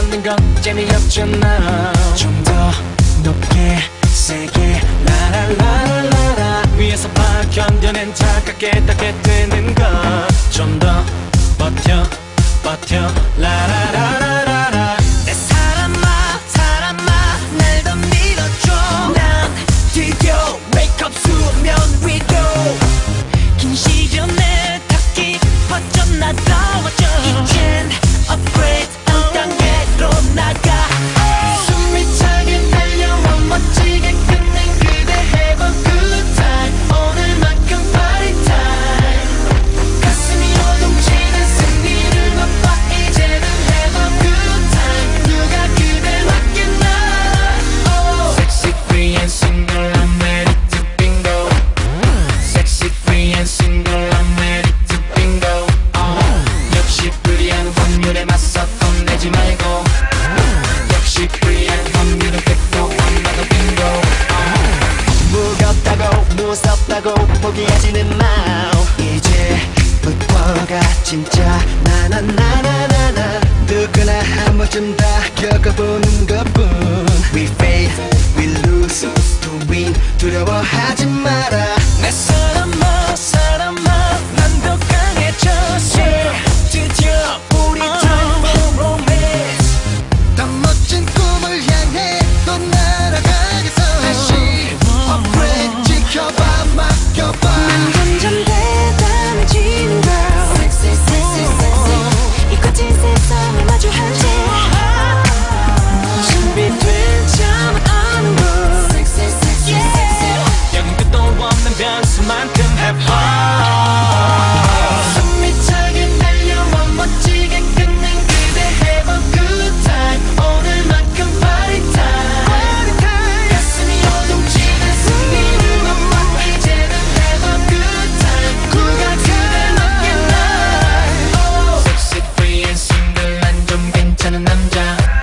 없는 건 재미없잖아. 좀 더 높게 세게 라라라라라 위에서 봐 견뎌낸 차갑게 닿게 되는 것 좀 더 버텨 버텨 라라라라라라 내 사람아 사람아 날 더 밀어줘 난 드디어 wake up 수면 위로 긴 시련을 다 깊어져 나다워져 이젠 upgrade 한 단계로 나가 숨이 차게 달려와 멋지게 끝낸 그대 have a good time 오늘만큼 party time 가슴이 요동치는 승리를 맛봐 이제는 have a good time 누가 그댈 맡겠나 oh. Sexy free and single I'm ready to bingo Sexy free and single I'm ready to bingo 역시 불리한 확률에 맞서 겁내지 말고 역시 불리한 확률은 100% 안 봐도 빙고 무겁다고 무섭다고 포기하지는 마 이제부터가 진짜 나나나나나나 누구나 한 번쯤 다 겪어보는 것뿐 We fail, we lose, to win 두려워하지 마라 내 사람아 사람아 난 더 강해졌어 드디어 우리 time for romance 더 멋진 꿈을 향해 또 날아가겠어 다시 upgrade 지켜봐 맡겨봐 난 점점 대단해지는 girl Sexy sexy sexy 이 거친 세상을 마주하지 준비된 잠은 아는 걸 Sexy sexy sexy 여긴 끝도 없는 변수만큼 have fun 숨이 차게 달려와 멋지게 끝낸 그대 have a good time 오늘만큼 party time 가슴이 요동치는 승리를 맛봐 이제는 have a good time 누가 그댈 맡겠나 oh. Sexy free and single 난 좀 괜찮은 남자